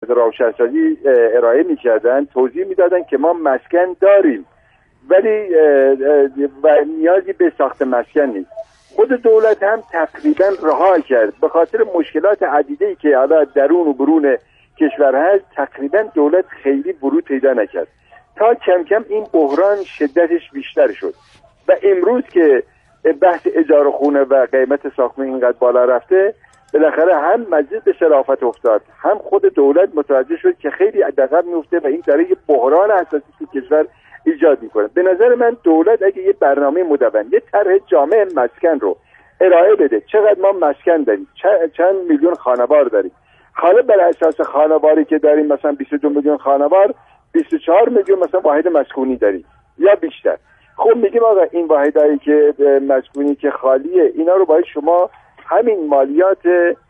راهشهرسازی ارائه می‌کردن توضیح می‌دادن که ما مسکن داریم ولی و نیازی به ساخت مسکن نیست. خود دولت هم تقریبا رها کرد به خاطر مشکلات عدیده‌ای که حالا درون و برون کشور هست. تقریبا دولت خیلی ورود پیدا نکرد تا کم کم این بحران شدتش بیشتر شد و امروز که بحث اجاره خونه و قیمت ساختمان اینقدر بالا رفته، بالاخره هم مجلس به شرافت افتاد، هم خود دولت متوجه شد که خیلی عقب میفته و این داره یه بحران اساسی که کشور ایجاد میکنه. به نظر من دولت اگه یه برنامه مدون، یه طرح جامع مسکن رو ارائه بده، چقدر ما مسکن داریم، چند میلیون خانوار داریم، حالا بر اساس خانواری که داریم مثلا 22 میلیون خانوار 24 میلیون مثلا واحد مسکونی داریم یا بیشتر. خب میگیم آقا این واحدایی که مسکونی که خالیه اینا رو باید شما همین مالیات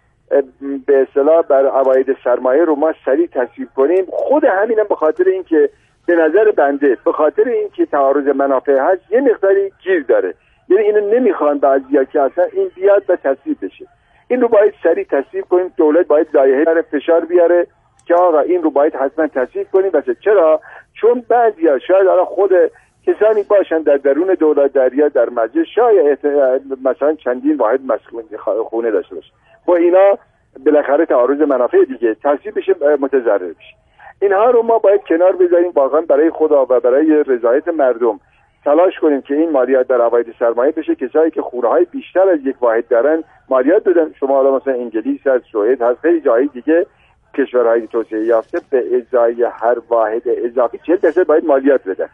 به اصطلاح بر عواید سرمایه رو ما سریع تصویب کنیم. خود همینم به خاطر اینکه به نظر بنده به خاطر اینکه تعارض منافع هست یه مقداری گیر داره، یعنی اینو نمیخوان بعضیا که اصلا این بیاد و تصویب بشه. این رو باید سریع تصویب کنیم. دولت باید لایحه برای فشار بیاره که آقا این رو باید حتما تصویب کنیم. واسه چرا؟ چون بعضیا شاید حالا خود کسانی باشن در درون دولت یا در مجلس شاید مثلا چندین واحد مسکونی خونه داشته باشه، با اینا بالاخره تعارض منافع دیگه تصویب بشه متضرر بشه. اینها رو ما باید کنار بذاریم، واقعا برای خدا و برای رضایت مردم تلاش کنیم که این مالیات در عواید سرمایه بشه. کسایی که خونه‌های بیشتر از یک واحد دارن مالیات بدن. شما حالا مثلا انگلیس هست، سوئد هست، خیلی جای دیگه کشورهای توسعه یافته به ازای هر واحد اضافی 40% باید مالیات بدن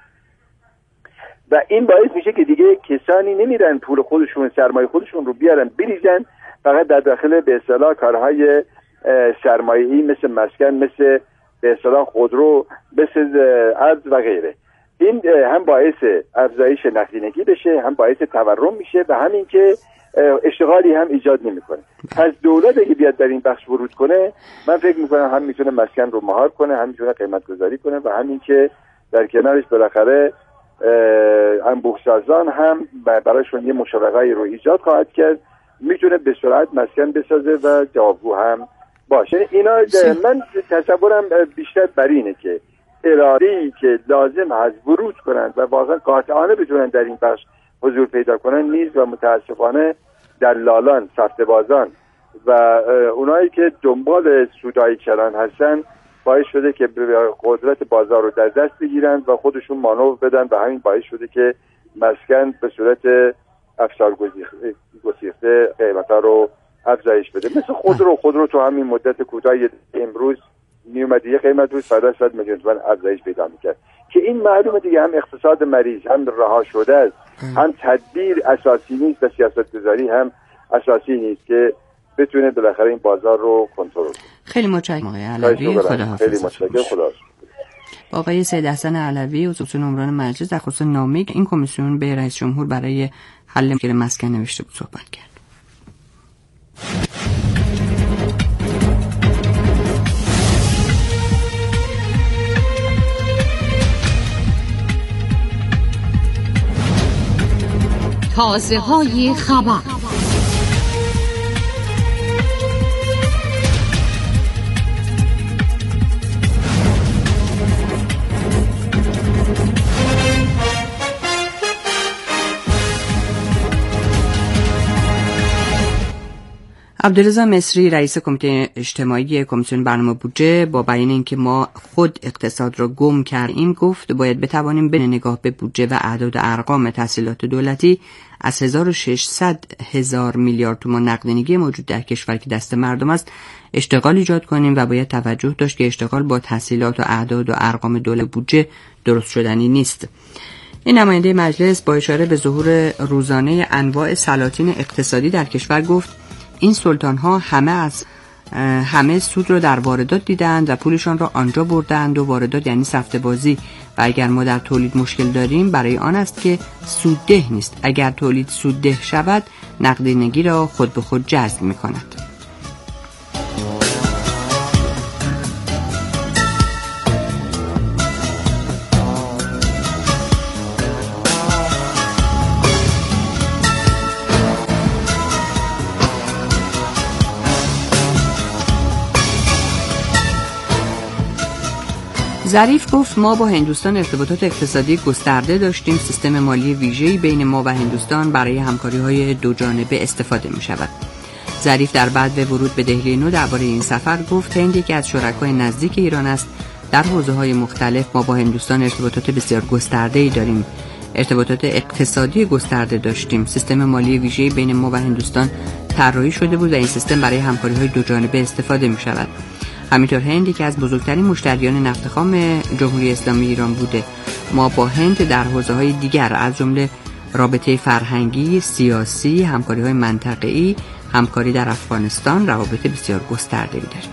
و این باعث میشه که دیگه کسانی نمیرن پول خودشون سرمایه خودشون رو بیارن بریزن فقط در داخل به اصطلاح کارهای سرمایه‌ای مثل مسکن، مثل به اصطلاح خودرو، مثل ارز و غیره. این هم باعث افزایش نقدینگی بشه، هم باعث تورم میشه و همین که اشتغالی هم ایجاد نمیکنه. از دولت اگه بیاد در این بخش ورود کنه، من فکر میکنم هم میتونه مسکن رو مهار کنه، هم میتونه قیمت گذاری کنه و همین که در کنارش بالاخره انبوه‌سازان هم برایشون یه مشوقه‌ای رو ایجاد خواهد کرد، میتونه به سرعت مسکن بسازه و جوابگو هم باشه. اینا من تصورم بیشتر بر اینه که اراده‌ای که لازم هست ورود کنند و واقعا قاطعانه بتونن در این بخش حضور پیدا کنن نیست و متاسفانه دلالان، سفته‌بازان و اونایی که دنبال سودایی کردن هستن باعث شده که قدرت بازار رو در دست بگیرن و خودشون مانور بدن و همین باعث شده که مسکن به صورت افسار گسیخته قیمتا رو افزایش بده. مثل خودرو تو همین مدت کوتاهی امروز میومد یه قیمت بود فردا 100 میلیون تومان افزایش پیدا میکرد که این معلومه دیگه هم اقتصاد مریض هم رها شده است، هم تدبیر اساسی نیست و سیاستگذاری هم اساسی نیست که بتونه بالاخره این بازار رو کنترل کنه. خیلی متشکرم آقای علوی، خداحافظ. خیلی متشکرم، خداحافظ. آقای سید حسن علوی عضو عمران مجلس در خصوص نامه‌ای این کمیسیون به رئیس جمهور برای حل مشکل مسکن نوشته بود صحبت کرد. تازه‌های خبر. عبدالرضا مصری رئیس کمیته اجتماعی کمیسیون برنامه بودجه با بیان اینکه ما خود اقتصاد را گم کردیم گفت باید بتوانیم به نگاه به بودجه و اعداد و ارقام تحصیلات دولتی از 1600 هزار میلیارد تومان نقدینگی موجود در کشور که دست مردم است اشتغال ایجاد کنیم و باید توجه داشت که اشتغال با تحصیلات و اعداد و ارقام دولت بودجه درست شدنی نیست. این نماینده مجلس با اشاره به ظهور روزانه انواع سلاطین اقتصادی در کشور گفت این سلطان ها همه سود رو در واردات دیدند و پولشان را آنجا بردند و واردات یعنی سفته بازی و اگر ما در تولید مشکل داریم برای آن است که سودده نیست. اگر تولید سودده شود نقدینگی را خود به خود جذب می کند. ظریف گفت ما با هندوستان ارتباطات اقتصادی گسترده داشتیم. سیستم مالی ویژه‌ای بین ما و هندوستان برای همکاری‌های دو جانبه استفاده می‌شود. ظریف در بعد ورود به دهلی نو درباره این سفر گفت هند یکی از شرکای نزدیک ایران است. در حوزه‌های مختلف ما با هندوستان ارتباطات بسیار گسترده‌ای داریم. ارتباطات اقتصادی گسترده داشتیم. سیستم مالی ویژه‌ای بین ما و هندوستان طراحی شده بود و این سیستم برای همکاری‌های دو جانبه استفاده می‌شود. همینطور هند یکی از بزرگترین مشتریان نفت خام جمهوری اسلامی ایران بوده. ما با هند در حوزه‌های دیگر از جمله رابطه فرهنگی، سیاسی، همکاری‌های منطقه‌ای، همکاری در افغانستان روابط بسیار گسترده‌ای داریم.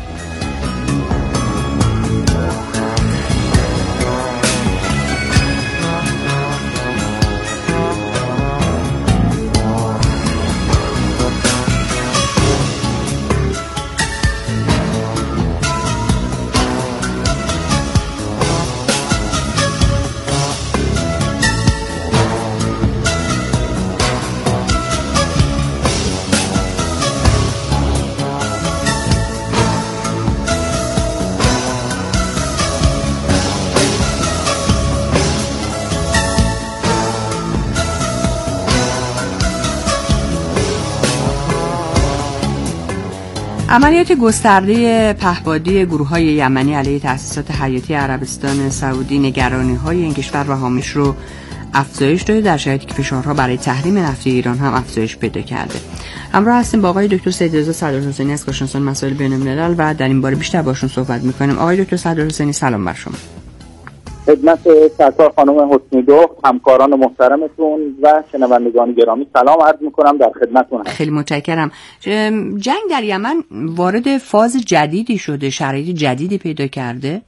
عملیات گسترده پهپادی گروه‌های یمنی علیه تأسیسات حیاتی عربستان سعودی نگرانی‌های این کشور و حامیش رو افزایش داده، در شرایطی که فشارها برای تحریم نفتی ایران هم افزایش پیدا کرده. همراه هستیم با آقای دکتر سیدرضا صدرحسینی از کارشناسان مسائل بین‌الملل و در این باره بیشتر باشون صحبت می‌کنیم. آقای دکتر صدرحسینی سلام بر شما. خدمت سرکار خانم حسنی دخت، همکاران محترمتون و شنوندگان گرامی سلام عرض میکنم، در خدمتتون هستم. خیلی متشکرم. جنگ در یمن وارد فاز جدیدی شده، شرایط جدیدی پیدا کرده.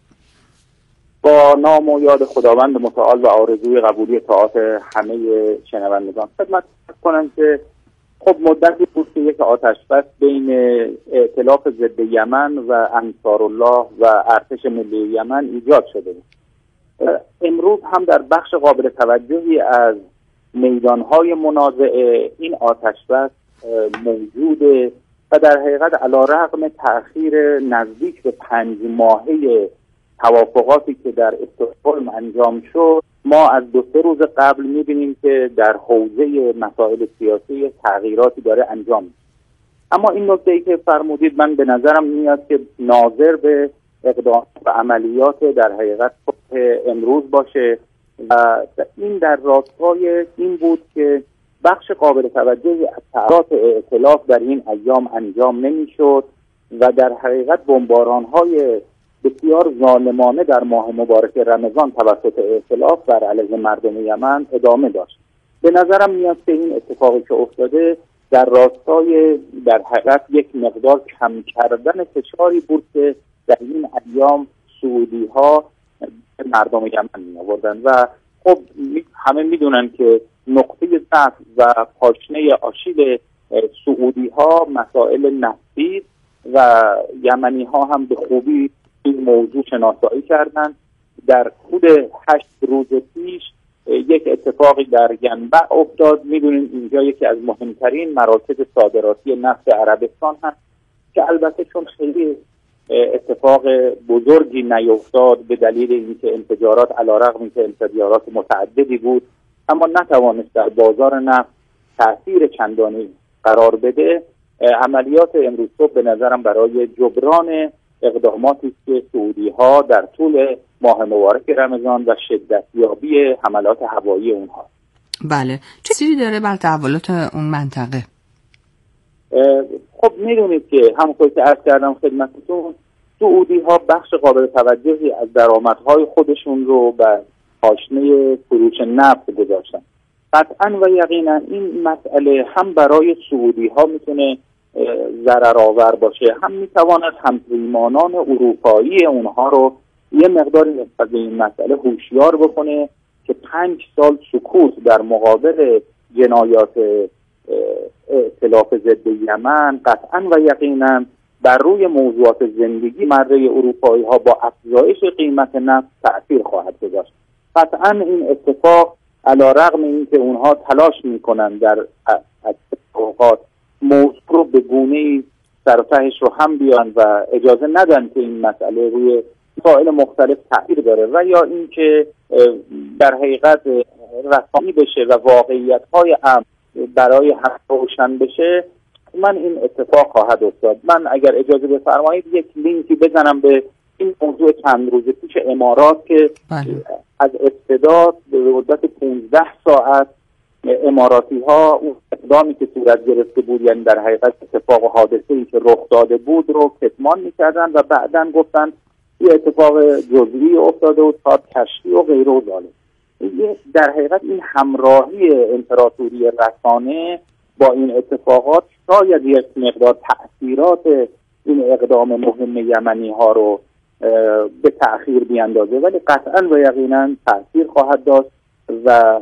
با نام و یاد خداوند متعال و آرزوی قبولی طاعات همه شنوندگان خدمت کنم که خب مدتی بود که یک آتش بس بین ائتلاف ضد یمن و انصارالله و ارتش ملی یمن ایجاد شده بود. امروز هم در بخش قابل توجهی از میدانهای منازعه این آتش بس موجوده و در حقیقت علیرغم تأخیر نزدیک به 5 ماهه توافقاتی که در استکهلم انجام شد، ما از 2-3 روز قبل می‌بینیم که در حوزه مسائل سیاسی تغییراتی داره انجام میشه. اما این نکته‌ای که فرمودید من به نظرم میاد که ناظر به اقدام و عملیات در حقیقت امروز باشه و این در راستای این بود که بخش قابل توجهی از تغییرات ائتلاف در این ایام انجام نمیشد و در حقیقت بمباران‌های بسیار ظالمانه در ماه مبارک رمضان توسط ائتلاف بر علیه مردم یمن ادامه داشت. به نظرم میاد که این اتفاقی که افتاده در راستای در حقیقت یک مقدار کم کردن فشاری بود که در این ایام سعودی ها مردم یمن می آوردن و خب همه میدونن که نقطه ضعف و پاشنه آشیل سعودی ها مسائل نفتی و یمنی ها هم به خوبی این موضوع شناسایی کردن. در حدود 8 روز پیش یک اتفاقی در ینبع افتاد. میدونین اینجا یکی از مهمترین مراکز صادراتی نفت عربستان هست که البته چون خیلی اتفاق بزرگی نیفتاد به دلیل اینکه انفجارات علیرغم اینکه انفجارات متعددی بود اما نتوانست در بازار نفت تأثیر چندانی قرار بده، عملیات امروز صبح به نظرم برای جبران اقداماتی که سعودی ها در طول ماه مبارک رمضان و شدت یابی حملات هوایی اونها. بله، چه تأثیری داره بر تحولات اون منطقه؟ خب میدونید که همونطور که عرض کردم خدمتتون، سعودی ها بخش قابل توجهی از درآمدهای خودشون رو بر پاشنه فروش نفت گذاشتن. قطعا و یقینا این مسئله هم برای سعودی ها میتونه ضررآور باشه، هم میتواند همپیمانان اروپایی اونها رو یه مقداری نسبت به این مسئله هوشیار بکنه که 5 سال سکوت در مقابل جنایات ائتلاف ضد یمن قطعا و یقینا بر روی موضوعات زندگی مره اروپایی ها با افزایش قیمت نفت تأثیر خواهد گذاشت. قطعا این اتفاق علیرغم اینکه اونها تلاش میکنن در اوقات موضوع رو به گونه‌ای سر و تهش رو هم بیان و اجازه ندن که این مسئله روی مسائل مختلف تأثیر داره و یا اینکه در حقیقت رسانی بشه و واقعیت‌های امر برای هم روشن بشه، من این اتفاق خواهد افتاد. من اگر اجازه بفرمایید یک لینکی بزنم به این موضوع چند روز پیش امارات که از ابتدا به مدت 15 ساعت اماراتی ها اون اقدامی که صورت گرفته بود، یعنی در حقیقت اتفاق و حادثه‌ای که رخ داده بود رو کتمان می‌کردن و بعداً گفتن این اتفاق جزئی افتاده و تا کشتی و غیره و ذالک. در حقیقت این همراهی امپراتوری رسانه با این اتفاقات شاید یک مقدار تأثیرات این اقدام مهم یمنی ها رو به تأخیر بیاندازه، ولی قطعاً و یقیناً تأثیر خواهد داشت و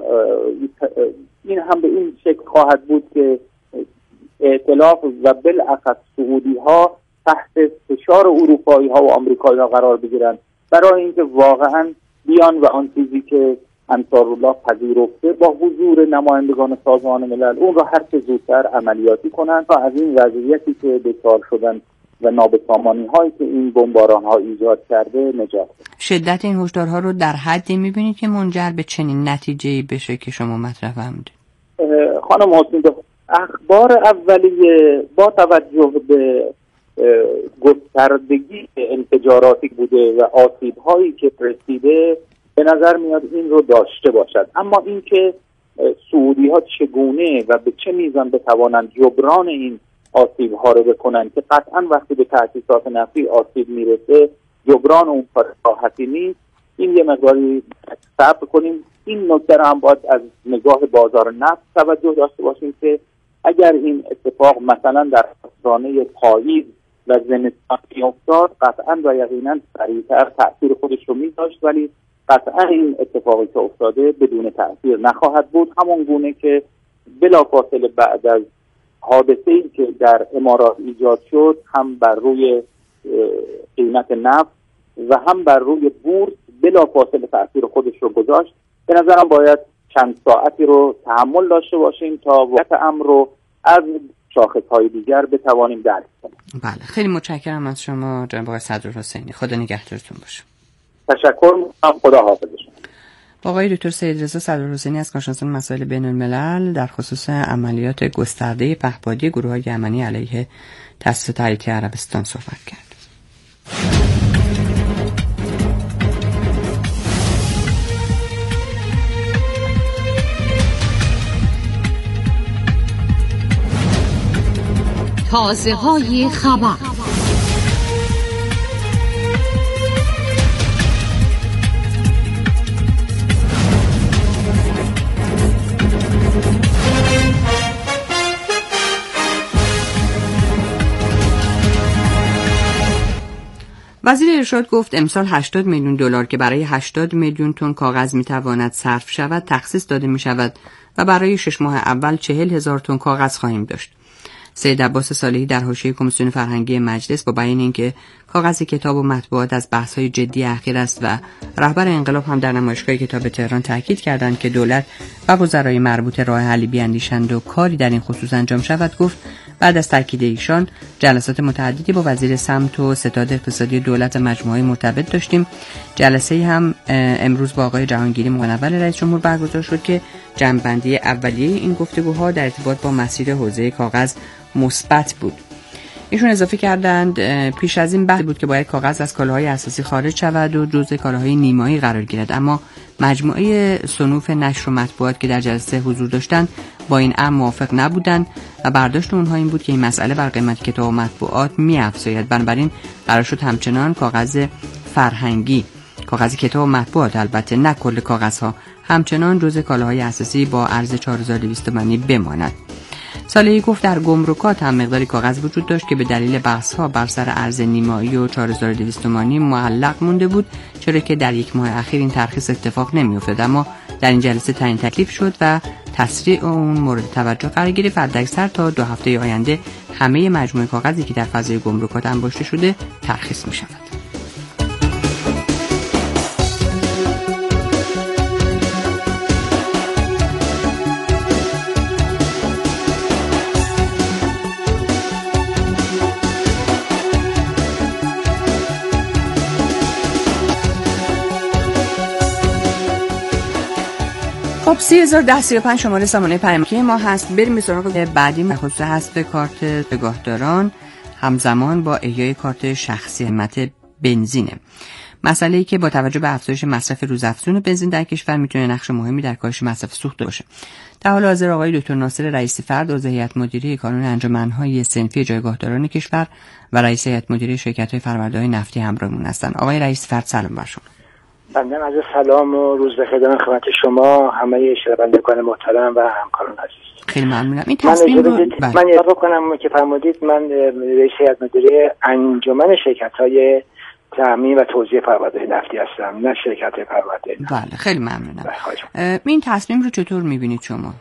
این هم به این شکل خواهد بود که ائتلاف و بالاخص سعودی ها تحت فشار اروپایی ها و آمریکایی ها قرار بگیرن برای اینکه واقعاً بیان و آن چیزی که انصارالله پذیرفته با حضور نمایندگان سازمان ملل اون را هر چه زودتر عملیاتی کنند تا از این وضعیتی که دچار شدن و نابسامانی هایی که این بمباران ها ایجاد کرده نجات بدن. شدت این هشدارها رو در حدی میبینید که منجر به چنین نتیجه‌ای بشه که شما مطرح فرمودید؟ خانم حسین، اخبار اولیه با توجه به گستردگی انفجاراتی بوده و آسیب هایی که رسیده به نظر میاد این رو داشته باشد، اما اینکه سعودی ها چگونه و به چه میزان بتوانند جبران این آسیب ها رو بکنن که قطعا وقتی به تأسیسات نفتی آسیب میرسه جبران اون کار راحتی نیست، این یه مقداری صبر کنیم. این نکته رو هم باید از نگاه بازار نفت توجه داشته باشیم که اگر این اتفاق مثلا در آستانه پاییز و زمستان میافتاد قطعا و یقینا سریعتر تأثیر خودش رو می‌داشت، ولی قطعا این اتفاقی که افتاده بدون تأثیر نخواهد بود، همون گونه که بلافاصله بعد از حادثه‌ای که در امارات ایجاد شد هم بر روی قیمت نفت و هم بر روی بورس بلافاصله تأثیر خودش رو گذاشت. به نظرم باید چند ساعتی رو تحمل داشته باشیم تا واقعیت امر رو از شاخص‌های دیگر بتوانیم درک کنیم. بله، خیلی متشکرم از شما جناب آقای صدرالحسینی. خدا نگهدارتون باشه. تشکر می‌کنم. خدا حافظشون. آقای دکتر سیدرضا صدرالحسینی از کارشناسان مسائل بین‌الملل در خصوص عملیات گسترده پهپادی گروه‌های یمنی علیه تأسیسات تحریریه عربستان صحبت کرد. تازه‌های خبر. وزیر ارشاد گفت امسال 80 میلیون دلار که برای 80 میلیون تن کاغذ میتواند صرف شود تخصیص داده می شود و برای 6 ماه اول 40,000 تن کاغذ خواهیم داشت. سید عباس صالحی در حاشیه کمیسیون فرهنگی مجلس با بیان اینکه کاغذ کتاب و مطبوعات از بحث‌های جدی اخیر است و رهبر انقلاب هم در نمایشگاه کتاب تهران تاکید کردند که دولت و وزرای مربوطه راه حلی بیاندیشند و کاری در این خصوص انجام شود، گفت بعد از تاکید ایشان جلسات متعددی با وزیر سمت و ستاد اقتصادی دولت مجموعه مرتبط داشتیم. جلسه هم امروز با آقای جهانگیری منور رئیس جمهور برگزار شد که جمع‌بندی اولیه این گفتگوها در ارتباط با مسیر حوزه کاغذ مثبت بود. ایشون اضافه کردند پیش از این بحث بود که باید کاغذ از کالاهای اساسی خارج شود و جزء کالاهای نیمایی قرار گیرد، اما مجموعه صنوف نشر و مطبوعات که در جلسه حضور داشتند با این امر موافق نبودند و برداشت اونها این بود که این مسئله بر قیمت کتاب و مطبوعات می‌افزاید. بنابراین قرار شد همچنان کاغذ فرهنگی، کاغذ کتاب و مطبوعات البته نه کل کاغذها، همچنان جزء کالاهای اساسی با ارز 4200 تومانی بماند. صالحی گفت در گمرکات هم مقداری کاغذ وجود داشت که به دلیل بحث‌ها بر سر ارز نیمایی و 4200 تومانی معلق مونده بود، چرا که در یک ماه اخیر این ترخیص اتفاق نمی‌افتاد، اما در این جلسه تعیین تکلیف شد و تسریع اون مورد توجه قرار گرفت. حداکثر تا 2 هفته آینده همه مجموعه کاغذی که در فضای گمرکات انباشته شده ترخیص می‌شود. خب 301035 شماره سامانه پیامکی ما هست. بریم به سراغ بعدی. خصوص حذف کارت نگهداران همزمان با احیای کارت شخصی قیمت بنزینه. مسئله‌ای که با توجه به افزایش مصرف روزافزون بنزین در کشور میتونه نقش مهمی در کاهش مصرف سوخت باشه. در حال حاضر آقای دکتر ناصر رئیسی فرد عضو هیئت مدیره کانون انجمن‌های صنفی جایگاهداران کشور و رئیس هیئت مدیره شرکت‌های فرآورده‌های نفتی همراهمون هستن. آقای رئیس فرد سلام بر شما. بنده از سلام و روز بخیر دارم خدمت شما همه شنوندگان محترم و همکاران عزیز. خیلی ممنونم. این تصمیم رو من اضافه کنم که فرمودید. من رئیس هیئت مدیره انجمن شرکت‌های تامین و توزیع فرآورده‌های نفتی هستم، نه شرکت فرآورده. بله خیلی ممنونم. این تصمیم رو چطور می‌بینید شما؟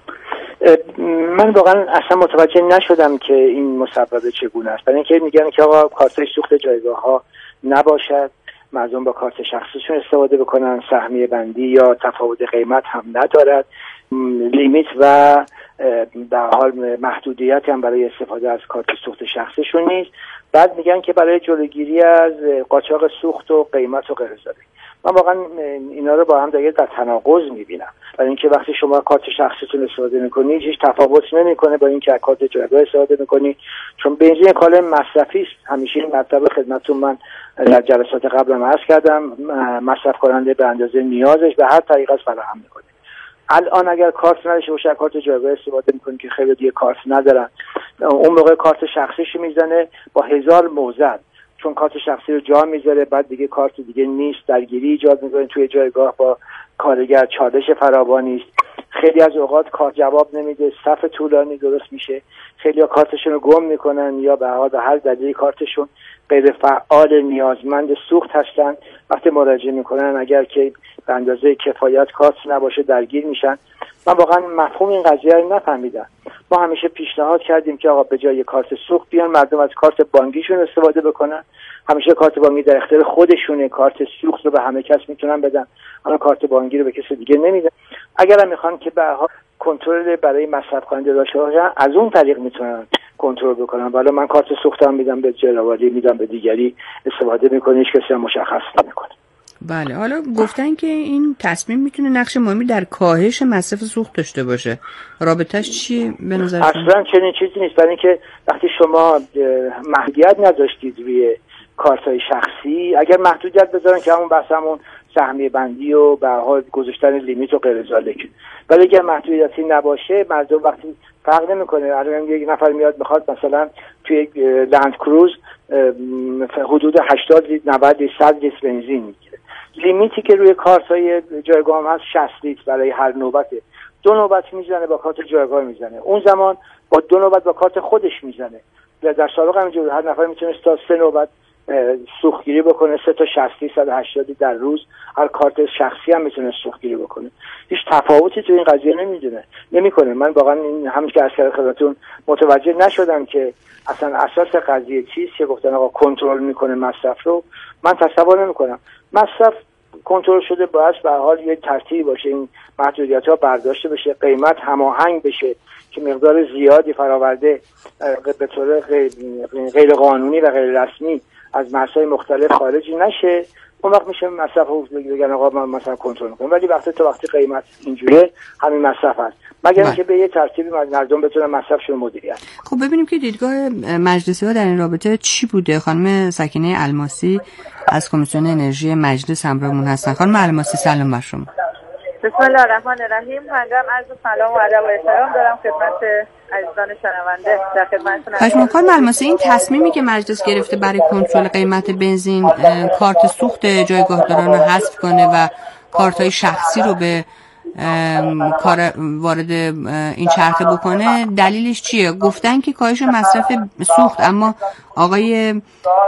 من واقعا اصلا متوجه نشدم که این مسبب چگونه است. برای اینکه میگن که آقا کارت‌های سوخت جایگاه‌ها نباشد، مردم با کارت شخصیشون استفاده بکنن، سهمیه بندی یا تفاوت قیمت هم ندارد، لیمیت و در حال محدودیت هم برای استفاده از کارت سوخت شخصیشون نیست. بعد میگن که برای جلوگیری از قاچاق سوخت و قیمت و غیر ذالک. من واقعا اینا رو با هم دیگه در تناقض میبینم. برای اینکه وقتی شما کارت شخصیتون استفاده میکنید هیچ تفاوت نمیکنه با اینکه کارت جایگاه استفاده میکنید، چون بنزین کالا مصرفی است. همیشه این مطلب خدمتتون من در جلسات قبلم عرض کردم، مصرف کننده به اندازه نیازش به هر طریقه فراهم میکنه. الان اگر کارت نداشته باشه کارت جایگاه استفاده میکنه که خیلی دیگه کارت ندارن، اون موقع کارت شخصیشو میزنه با 1000 موزد، چون کارت شخصی رو جا میذاره، بعد دیگه کارت دیگه نیست، درگیری ایجاد میکنه توی جایگاه با کارگر، چالش فراوانی است. خیلی از اوقات کارت جواب نمیده، صف طولانی درست میشه، خیلی ها کارتشون رو گم میکنن یا به هر دلیلی کارتشون غیر فعال نیازمند سوخت هستن. وقتی مراجعه میکنن اگر که به اندازه کفایت کارت نباشه درگیر میشن. من واقعا مفهوم این قضیه رو نفهمیدم. ما همیشه پیشنهاد کردیم که آقا به جای کارت سوخت بیان مردم از کارت بانکیشون استفاده بکنن. همیشه کارت بانکی در اختیار خودشونه، کارت سوخت رو به همه کس میتونن بدن، اما کارت بانکی رو به کسی دیگه نمیدن. اگر هم میخوان که به کنترل برای مصرف کننده داشته باشن از اون طریق میتونن کنترل بکنن. ولی من کارت سوختم میدم به جراولی، میدم به دیگری استفاده میکنه، هیچ کسی هم مشخص نمیکنه. بله، حالا گفتن که این تصمیم میتونه نقش مهمی در کاهش مصرف سوخت داشته باشه. رابطه‌اش چیه به نظر شما؟ اصلا چنین چیزی نیست. برای اینکه وقتی شما محدودیت نداشتید روی کارت‌های شخصی، اگر محدودیت بذارن که همون بحث همون سهمیه بندی و به هر حال گذاشتن لیمیت و غیر ذالک، ولی اگر محدودیتی نباشه مردم وقتی فرق نمیکنه. الان یک نفر میاد میخواد مثلا توی لند کروز حدود 80 لیتر 90 لیتر 100 لیتر بنزین میگیره. لیمیتی که روی کارت‌های جایگاه هم هست 60 لیتر برای هر نوبته. 2 نوبت میزنه با کارت جایگاه میزنه، اون زمان با 2 نوبت با کارت خودش میزنه. در سابق همینجوری هر نفر میتونه تا 3 نوبت سوختگیری بکنه، 3 تا 60 180 در روز. هر کارت شخصی هم میتونه سوختگیری بکنه. هیچ تفاوتی تو این قضیه نمیکنه. من واقعا همین که از خدمتتون متوجه نشدم که اصلا اساس قضیه چیست که گفتن آقا کنترل میکنه مصرف رو. من تصور نمیکنم مصرف کنترل شده، باید به هر حال یه ترتیبی باشه، این محدودیت‌ها برداشته بشه، قیمت هماهنگ بشه که مقدار زیادی فراورده به طور غیر قانونی و غیر رسمی از مرزهای مختلف خارج نشه. اون وقت میشه مصرف رو بگن آقا من مثلا کنترل می‌کنم. ولی وقتی قیمت اینجوریه همین مصرف هست، مگر اینکه به یه ترتیبی مردم بتونن مصرفشون رو مدیریت. خب ببینیم که دیدگاه مجلسی‌ها در این رابطه چی بوده. خانم سکینه الماسی از کمیسیون انرژی مجلس همراهمون هستن. خانم الماسی سلام بر شما. بسم الله الرحمن الرحیم. من عرض سلام و ادب و احترام دارم خدمت عزیزان شنونده. در خدمتتونم. خانم الماسی، این تصمیمی که مجلس گرفته برای کنترل قیمت بنزین کارت سوخت جایگاهداران رو حذف کنه و کارت‌های شخصی رو به کار وارد این چرخه بکنه، دلیلش چیه؟ گفتن که کاهش مصرف سوخت، اما آقای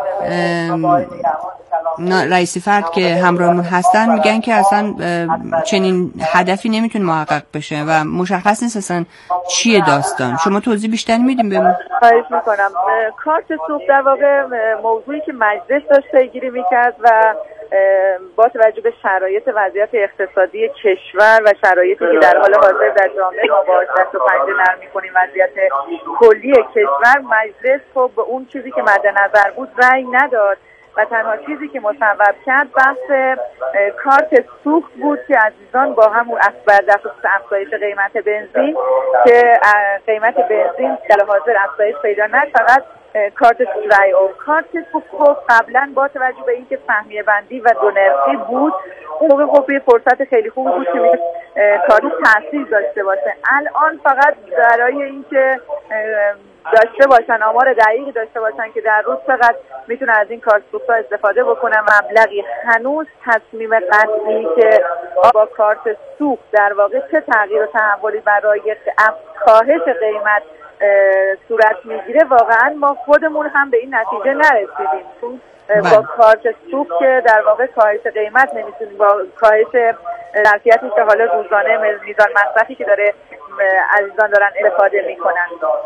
رئیسی فرد که همراهمون هستن میگن که اصلا چنین هدفی نمیتونه محقق بشه و مشخص نیست اصلا چیه داستان. شما توضیح بیشتر میدیم بهمون؟ خواهش میکنم. کارت سوخت در واقع موضوعی که مجلس داشت پیگیری میکرد و با توجه به شرایط وضعیت اقتصادی کشور و شرایطی که در حال حاضر در جامعه ما با دست و پنجه نرم می‌کنیم، وضعیت کلی کشور، مجلس خب به اون چیزی که مد نظر بود رأی نداد و تنها چیزی که مصوب کرد بحث کارت سوخت بود که عزیزان با هم در خصوص افزایش قیمت بنزین که قیمت بنزین در حاضر افزایش پیدا نکرد، فقط کارت رای او کارت سوخت قبلا با توجه به اینکه سهمیه بندی و دو نرخی بود اون موقع خب یه فرصت خیلی خوب بود که کارت تاثیر داشته باشه. الان فقط برای اینکه داشته باشن آمار دقیقی داشته باشن که در روز فقط میتونن از این کارت سوخت استفاده بکنن، مبلغی هنوز تصمیم قطعی که با کارت سوخت در واقع چه تغییر و تحولی برای کاهش قیمت صورت میگیره واقعا ما خودمون هم به این نتیجه نرسیدیم، چون با کارت سوخت که در واقع کاهش قیمت نمیتونیم، با کاهش ظرفیتی که حالا روزانه میزان مصرفی که داره عزیزان دارن استفاده میکنن.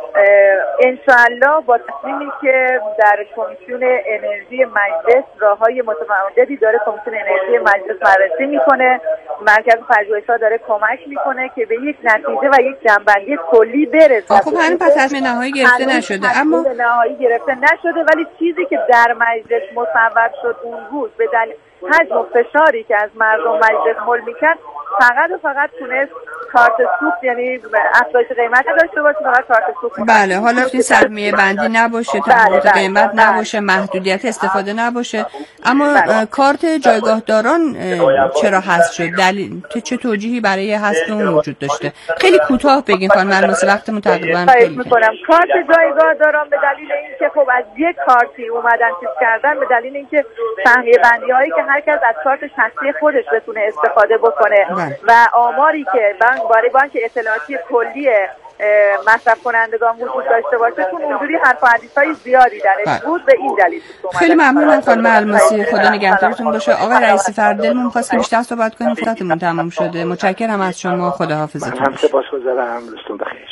انشاءالله با تصمیمی که در کمیسیون انرژی مجلس راههای متعددی داره کمیسیون انرژی مجلس بررسی میکنه، مرکز پژوهش‌ها داره کمک میکنه که به یک نتیجه و یک جنبندی کلی برسه. خب همین پس تصمیم نهایی گرفته نشده، اما نهایی گرفته نشده، ولی چیزی که در مجلس مصوب شد اون روز به دلیل حجم و فشاری که از مردم مجلس حل میکرد فقط و فقط تونست کارت سوخت یعنی افزایش قیمت داشته باشه، فقط کارت سوخت. بله، حالا این سهمیه بندی نباشه، تفاوت قیمت نباشه، محدودیت استفاده نباشه، اما کارت جایگاهداران چرا حذف شد؟ دلیل چه توجیهی برای حذف اون وجود داشته؟ خیلی کوتاه بگین خانم الماسی، وقتمون تقریبا خیلی میکنم. کارت جایگاهداران به دلیل اینکه خب از یک کارتی اومدن چیز کردن، به دلیل اینکه سهمیه بندی هایی که هر کس از کارت شخصی خودش بتونه استفاده بکنه و آماری که برای بانک اطلاعاتی کلی مصرف کنندگان وجود داشته باشه، چون اونجوری حرف و حدیث‌های زیادی درش بود، به این دلیل. خیلی ممنونم خانم الماسی، خدا نگهدارتون باشه. آقای رئیسی فرددلمون خواست که بیشتر صحبت کنیم، فرصتمون تمام شده. متشکرم از شما، خداحافظتون. هم سپاسگزارم، روزتون بخیر.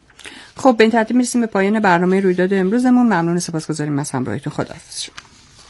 خب به این ترتیب میرسیم به پایان برنامه رویداد امروزمون. ممنون، سپاسگزاریم از همراهیتون. خداحافظ شما.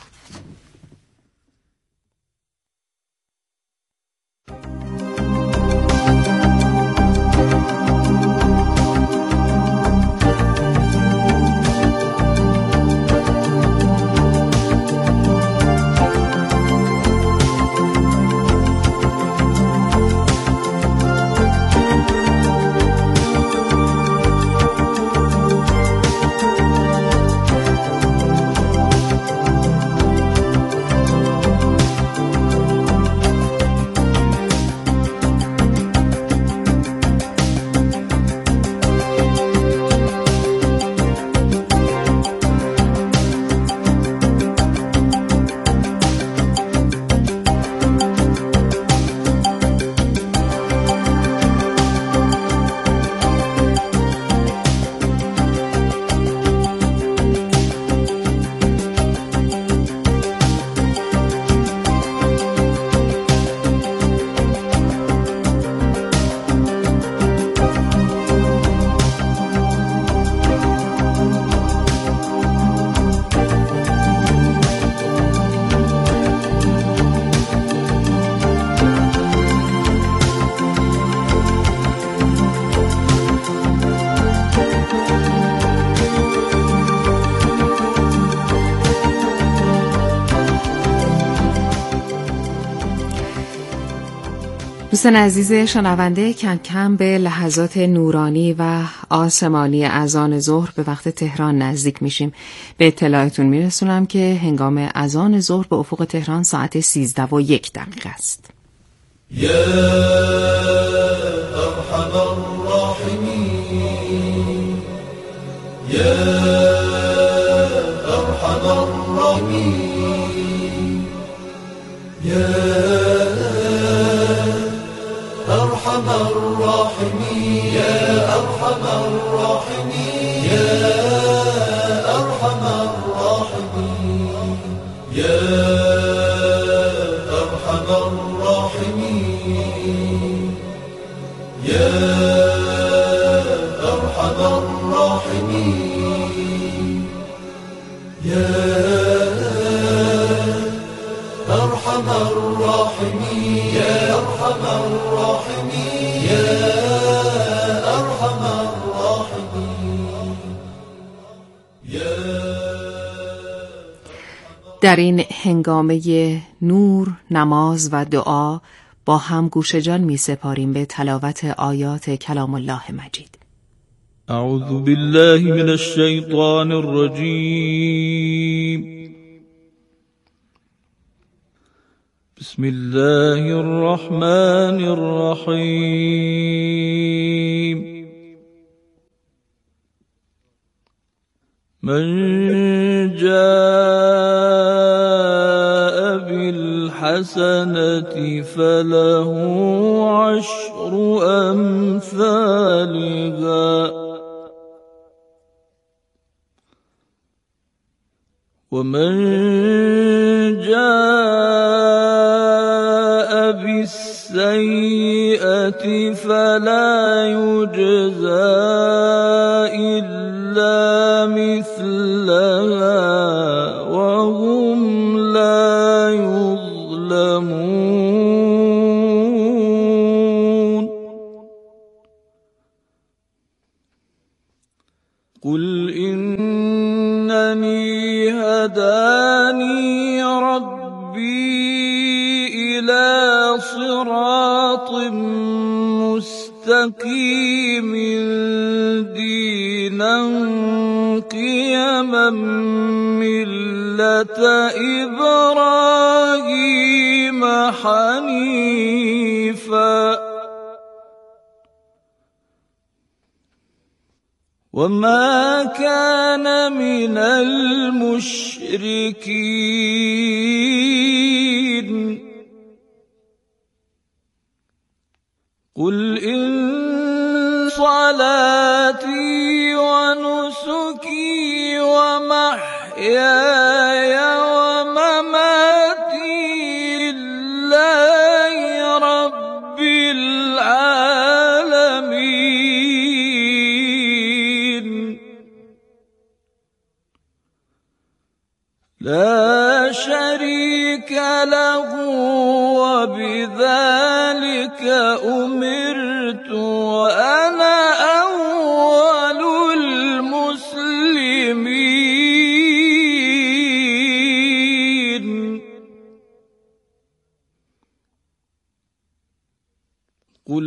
دوستان عزیز شنونده، کم کم به لحظات نورانی و آسمانی اذان ظهر به وقت تهران نزدیک میشیم. به اطلاعتون میرسونم که هنگام اذان ظهر به افق تهران ساعت 13:01 است. یا ارحم الراحمین، یا ارحم الراحمین، یا أرحم الراحمين، يا أرحم الراحمين، يا أرحم الراحمين، يا أرحم الراحمين، يا أرحم الراحمين، يا أرحم الراحمين، يا أرحم الراحمين، يا أرحم الراحمين، يا در این هنگامه نور، نماز و دعا با هم گوش جان می سپاریم به تلاوت آیات کلام الله مجید. اعوذ بالله من الشیطان الرجیم. بسم الله الرحمن الرحیم. من جاء بالحسنة فله عشر أمثالها ومن جاء بالسيئة فلا يجزى إلا مثلها وهم لا يظلمون. قل إنني هداني ربي إلى صراط مستقيم دينا قيما ملة إبراهيم حنيفا وما كان من المشركين. قل إن صلاتي ونسكي ومحياي ومماتي لله رب العالمين لا شريك له وبذلك أمرت وأنا أول المسلمين. قل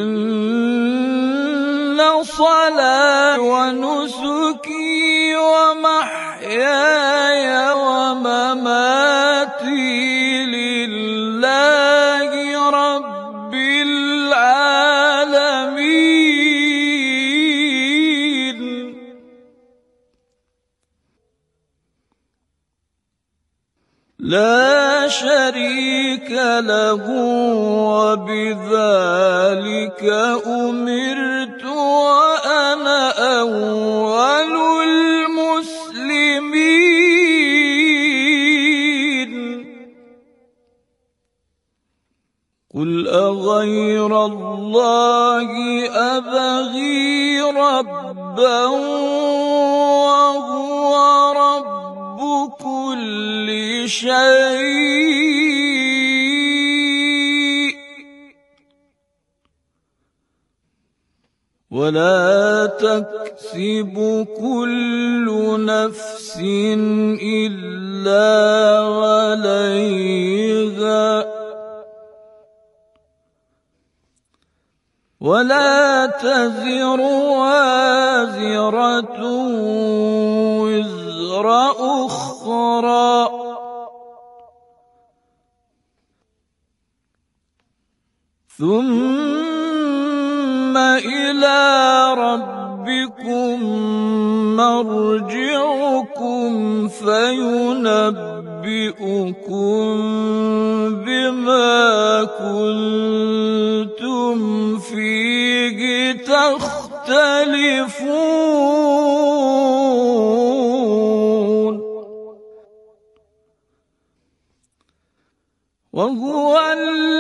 إن صلاتي ونسكي ومحياي ومماتي لله رب العالمين لا شريك له وبذلك أمرت وأنا أول المسلمين. قل أغير الله أبغي ربا وهو رب كل شيء ولا تكسب كل نفس إلا عليها ولا تزر وازرة وزر أخرى ثم إلى ربكم مرجعكم فينبئكم بما كنتم فيه تختلفون وهو